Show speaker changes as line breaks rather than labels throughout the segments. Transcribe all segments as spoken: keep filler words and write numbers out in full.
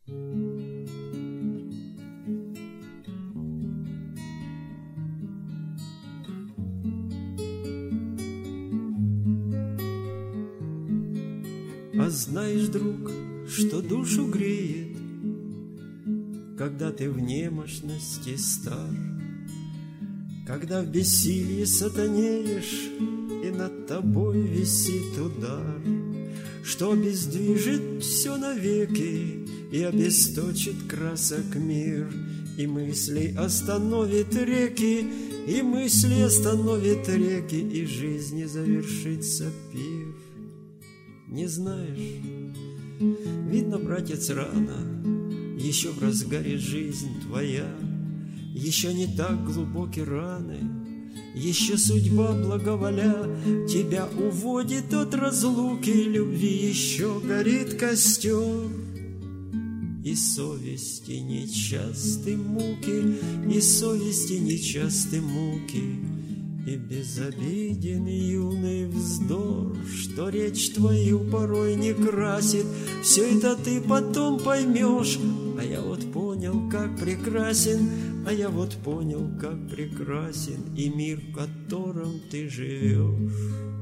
А знаешь, друг, что душу греет, когда ты в немощности стар, когда в бессилии сатанеешь, и над тобой висит удар, что обездвижит все навеки и обесточит красок мир, и мысли остановит реки, и мысли остановит реки, и жизни завершится пир. Не знаешь, видно, братец, рано, еще в разгаре жизнь твоя, еще не так глубоки раны, еще судьба благоволя тебя уводит от разлуки любви, еще горит костер. И совести нечасты муки, и совести нечасты муки, и безобиден юный вздор, что речь твою порой не красит. Все это ты потом поймешь, а я вот понял, как прекрасен, а я вот понял, как прекрасен и мир, в котором ты живешь.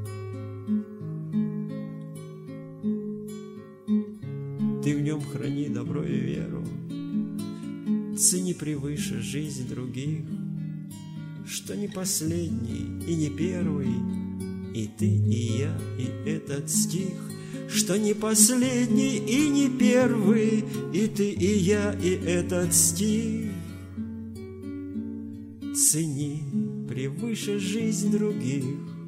Ты в нем храни добро и веру, цени превыше жизнь других, что не последний и не первый, и ты, и я, и этот стих, что не последний и не первый, и ты, и я, и этот стих. Цени превыше жизнь других,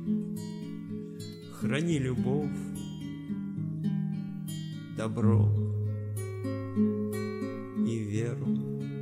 храни любовь, добро и веру.